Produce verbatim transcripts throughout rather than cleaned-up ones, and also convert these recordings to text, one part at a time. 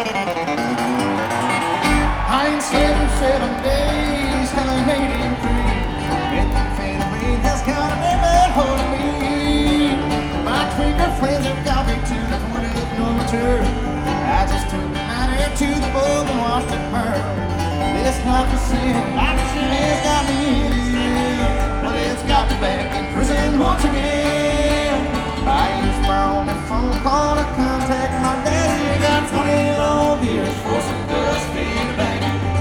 I ain't slept in seven days, haven't made him free. And the family has got a bad hold of me. My twinkle friends have got me to the twentieth no return. I just took the matter to the boat and watched it burn. This life of sin, it's got me in it. Well, it's got me back in prison once again. I used my only phone call to contact my daddy. He got twenty long years for some dust in the bag.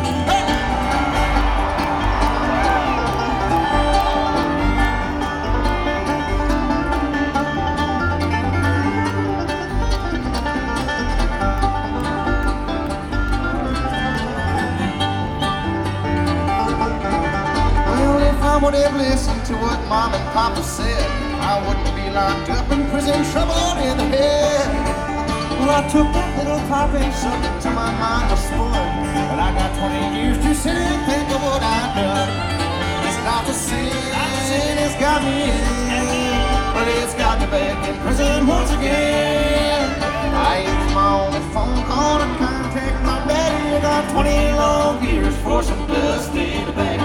I would have listened to what Mom and Papa said, I wouldn't be locked up in prison, trouble in the head. Well, I took that little pipe and sucked it till my mind was spun. But I got twenty years to sit and think of what I've done. It's not the sin, it's got me in, but it's got me back in prison once again. I used my only phone call to contact my daddy. I got twenty long years for some dust in the bag.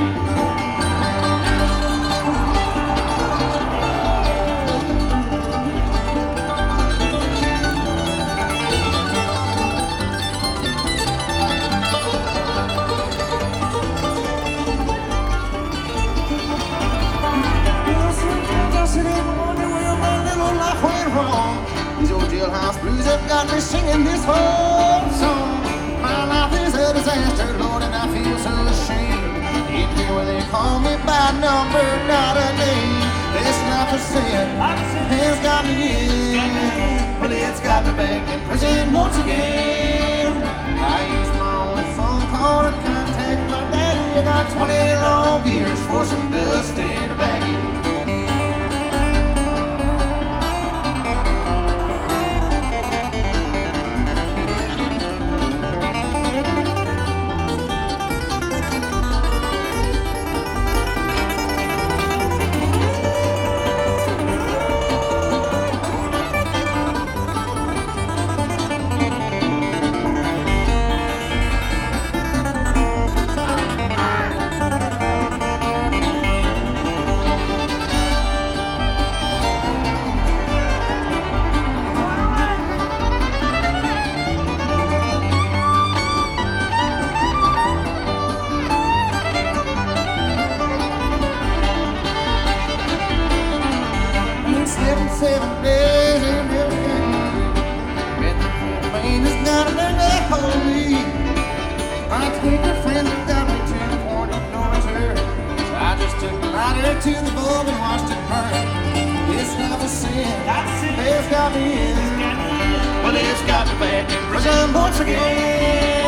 These old jailhouse blues have got me singing this whole song. My life is a disaster, Lord, and I feel so ashamed. In here where they call me by number, not a name. This life of sin has got me in, but it's got me back in prison once again. I used my only phone call to contact my daddy. I got twenty long years for some dust in a baggie. Seven days and everything. And the pain is not a thing that hold me. My twinkle friends have got me to the point of no return. So I just took the lighter to the bulb and watched it burn. It's not a sin, it's got me in, but it's got me back in prison once again.